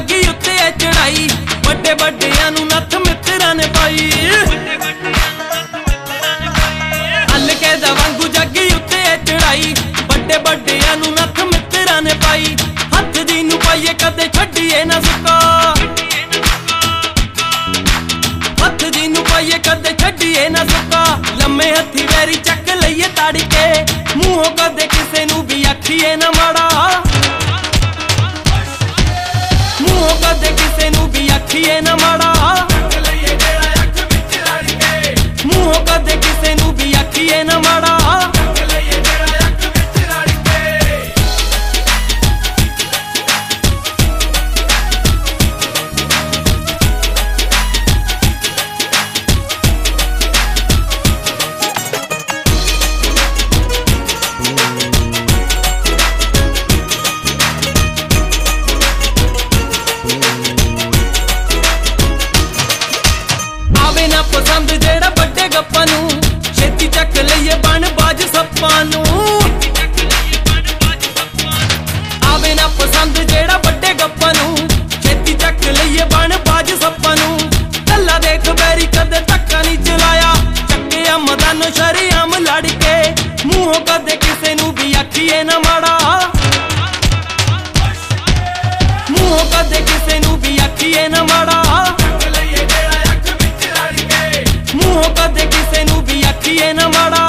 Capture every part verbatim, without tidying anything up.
जागी उत्ते है चढ़ाई, बड़े बड़ियां नूं नत्थ मित्तरां ने पाई। हलके दा वांगू जागी उत्ते है चढ़ाई, बड़े बड़ियां नूं नत्थ मित्तरां ने पाई। हत्थ दी नूं पाईए कदे छड्डीए ना सुक्का, हत्थ दी नूं पाईए कदे छड्डीए ना सुक्का। लम्मे हत्थी वैरी चक लईए ताड़ी के, मूहों कदे किसे नूं भी आखीए ना माड़ा, मूहों कदे किसे नूं भी आखीए ना माड़ा। मूहों कदे किसे नूं भी आखीए ना माड़ा। ना पसंद जेड़ा बड़े गप्पां नूं, छेती चक लईए बन बाज सप्पां नूं। आवे ना पसंद जेड़ा बड़े गप्पां नूं, छेती चक लईए बन बाज सप्पां नूं। कल्ला देख बैरी कदे धक्का नहीं चलाया, चक्किया मदानो शरीआम लड़ के। मूहों कदे किसे नूं भी आखीए ना माड़ा, मूहों कदे किसे नूं भी आखीए ना माड़ा। मूहों कदे किसे नूं भी आखीए ना माड़ा।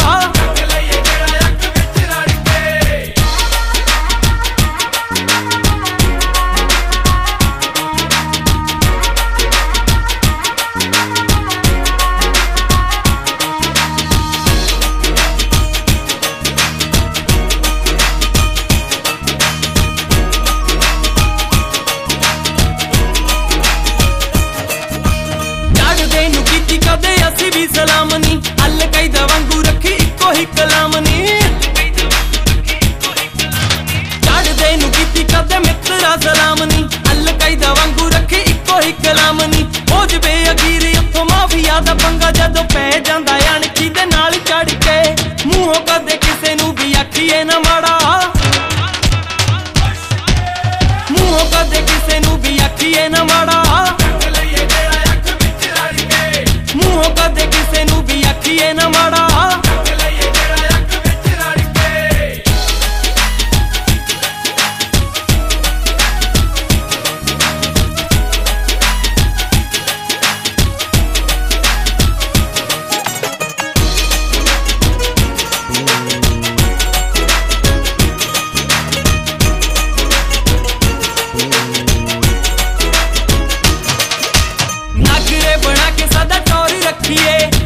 कदे असी भी सलाम नी, अल कई दा वांगू रखी इको ही कलाम नी। चढ़दे नूं कीती कदे मित्तरा सलाम नी, अल कई दा वांगू रखी इको ही कलाम नी। हो जवे अखीर उत्थों माफिया दा पंगा, जदों पै जांदा अणखी दे नाल चढ़ के। मूहों कदे किसे नूं भी आखीए ना माड़ा, मूहों कदे किसे नूं भी आखीए ना माड़ा। मूहों कदे किसे नूं भी आखीए ना माड़ा। नागरे बना के सदा टौर रखिए,